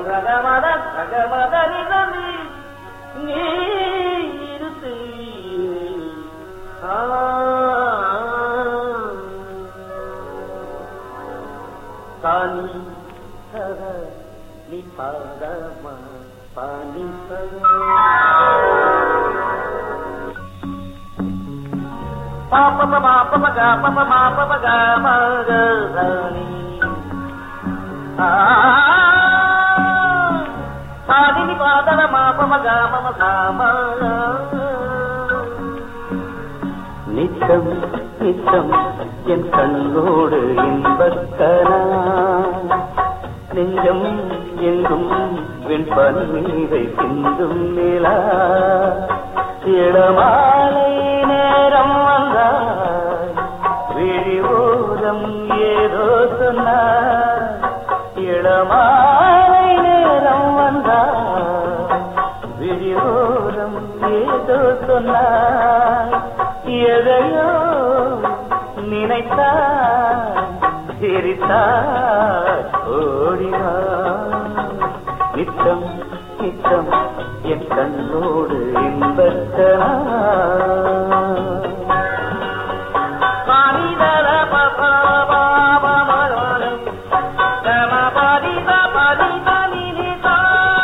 ரகமத ரகமத நிதனி நீருத்து தானி சக நீ பாதமா பானி பாப்ப பாப்ப மகா பாப்ப மாப்ப மகா மகி சாதினி பாதன மாப்ப மகா மம சாம நித்தம் நித்தம் என் கண்ணோடு இன்பக்கனா நெஞ்சம் எங்கும் வெண்பன்மீதை சிந்தும் நிலா இளமாலை நேரம் வந்தாய் விழிவோரம் ஏதோ சொன்னாய் இளமாலை நேரம் வந்தாய் விழிவோரம் ஏதோ சொன்னாய் எதையோ நினைத்தாய் சிரித்தாய் ஓடினாய் நித்தம் நித்தம் என் கண்ணோடு இன்பத்தனா பானிதர பபா பாபமரோலம் தம பாதித பாதித நினிதா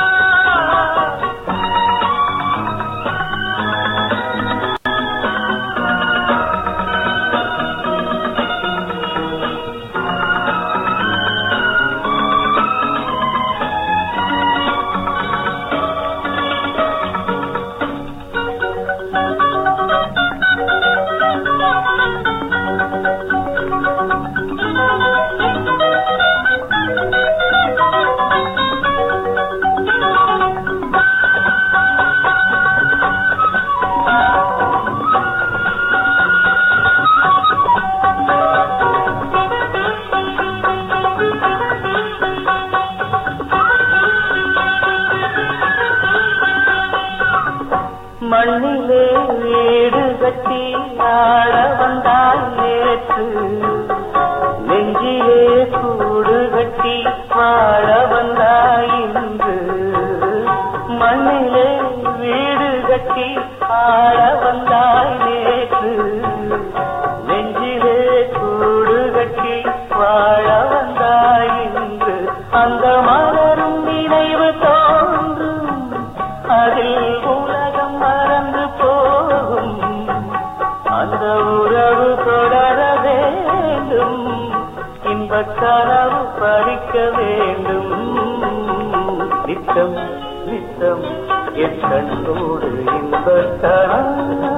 மண்ணிலே வீடு கட்டி ஆட வந்தாய் நேற்று நெஞ்சிலே கூடு கட்டி வாழ வந்தாய் இன்று மண்ணிலே வீடு கட்டி ஆட வந்தாய் நேற்று நெஞ்சிலே கூடு கட்டி வாழ வந்தாய் இன்று அந்த மலரும் நினைவு தோன்றும் அதில் உலகம் மறந்து போகும் அந்த உறவு தொடர வேண்டும் இன்பக் கனவு பறிக்க வேண்டும் நித்தம் நித்தம் என் கண்ணோடு இன்பக் கனவு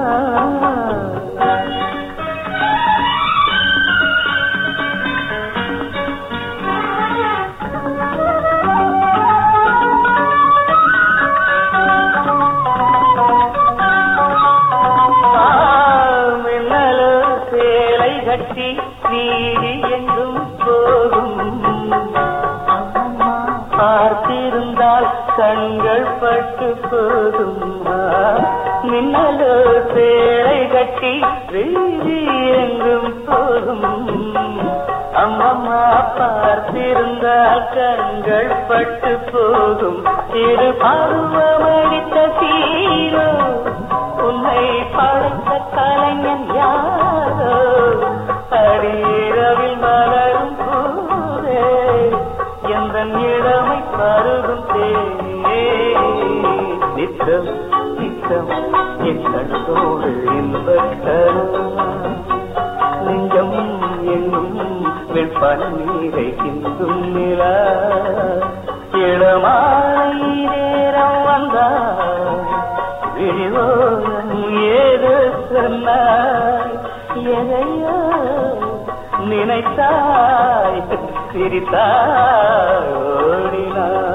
கட்டி வீதி எங்கும் போகும் பார்த்திருந்தால் கண்கள் பட்டு போகும் மின்னலோ சேலை கட்டி வீதி எங்கும் போகும் அம்மம்மா பார்த்திருந்தால் கண்கள் பட்டு போகும் இரு பருவமடித்த தீரோ உன்னை படைத்த கலைஞன் யாரோ அடிரவில் மலரும் பூவே எந்த இளமை பருகும் தேனே நித்தம் நித்தம் என் கண்ணோடு இன்பக்கனா நெஞ்சம் என்னும் வெண்பன்னீரை சிந்தும் நிலா இளமாலை நேரம் வந்தாய் விழிவோரம் ஏது சொன்னாய் எதையோ நினைத்தாய் சிரித்தாய் ஓடினாய்